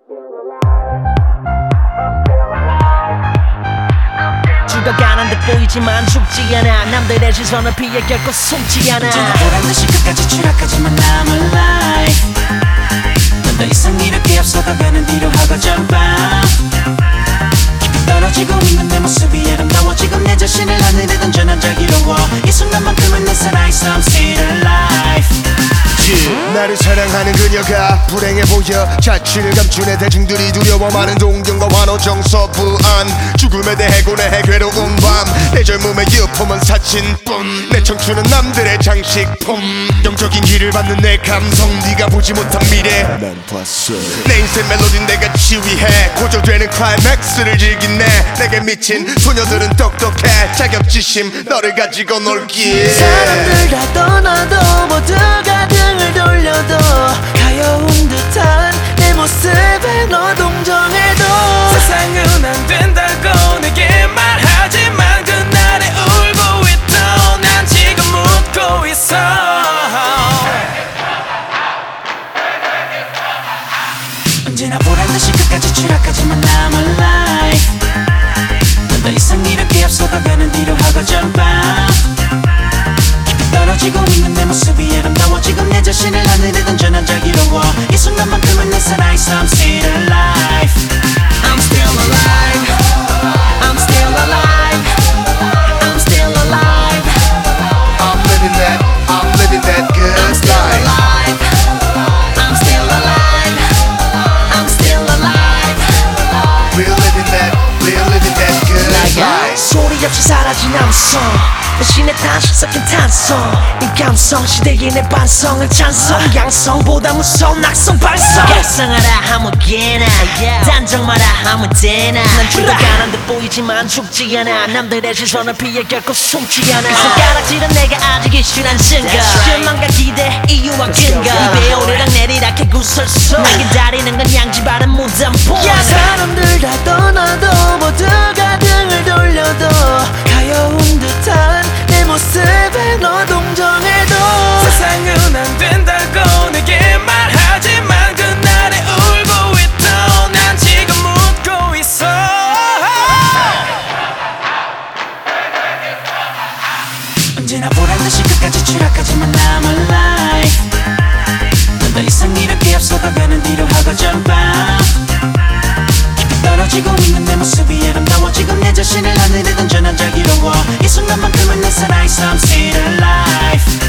죽어가는 듯 보이지만 죽지 않아. 남들의 시선을 피해 결코 숨지 않아. 언제나 보란듯이 끝까지 추락하지만 I'm alive. 넌 더 이상 이렇게 앞서가가는 뒤로 하고 jump up. 깊이 떨어지고 있는 내 모습이 아름다워. 지금 내 자신을 하늘에 던져 난 자기로워. 이 순간만큼은 내 살아있어 I'm still alive. 나를 사랑하는 그녀가 불행해 보여. 자취를 감춘 대중들이 두려워. 많은 동경과 환호 정서 불안. 죽음에 대해 고뇌해 괴로운 밤. 내 젊음의 유품은 사진뿐. 내 청춘은 남들의 장식품. 영적인 길을 받는 내 감성. 네가 보지 못한 미래 난 봤어. 내 인생 멜로디는 내가 지휘해. 고조되는 클라이맥스를 즐긴 내게 미친 소녀들은 똑똑해. 자격지심 너를 가지고 놀기. 사람들 다 떠나도 모두가 등을 돌려도 가여운 듯한 내 모습에 너 동정해도 세상은 안 된다고 내게 말하지만 그날에 울고 있던 난 지금 웃고 있어. 언제나 보란듯이 끝까지 추락하지만 I'm alive. 넌 더 이상 이렇게 앞서가가는 뒤로 하고 jump up. 깊이 떨어지고 있는 내 모습이 아름다워. 지금 내 자신을 하늘에 던져 난 자기로워. 이 순간만큼은 내 살아있어 I'm still alive. I'm still alive. I'm still alive. I'm still alive. I'm living that good I'm still life. alive. I'm still alive. I'm still alive. We're living that good life. 소리 없이 사라진 암송 대신에 다시 섞인 탄성. 이 감성 시대의 내 반성을 찬성. 양성보다 무서운 낙성 발성. 각성하라 아무개나 단정 마라 아무 때나. 난 죽어가는 듯 보이지만 죽지 않아. 남들의 시선을 피해 결코 숨지 않아. 손가락질은 내가 아직 이슈란 증거. 실망과 기대 이유와 근거. 입에 오르락 내리락 구설수. 날 기다리는 건 양지바른 무덤포. 사람들 다 떠나도 모두가 등을 돌려도 가여운 듯한 내 모습에 너 동정해도 세상은 안 된다고 내게 말하지만 그날에 울고 있던 난 지금 웃고 있어. 언제나 보란듯이 끝까지 추락하지만 I'm alive. 넌 더 이상 이렇게 앞서가가는 뒤로 하고 jump up. 깊이 떨어지고 있는 내 모습이 아름다워. 지금 내 자신을 하늘에 던져 난 자기로워. 이 순간만큼은 내 살아있어 I'm still alive.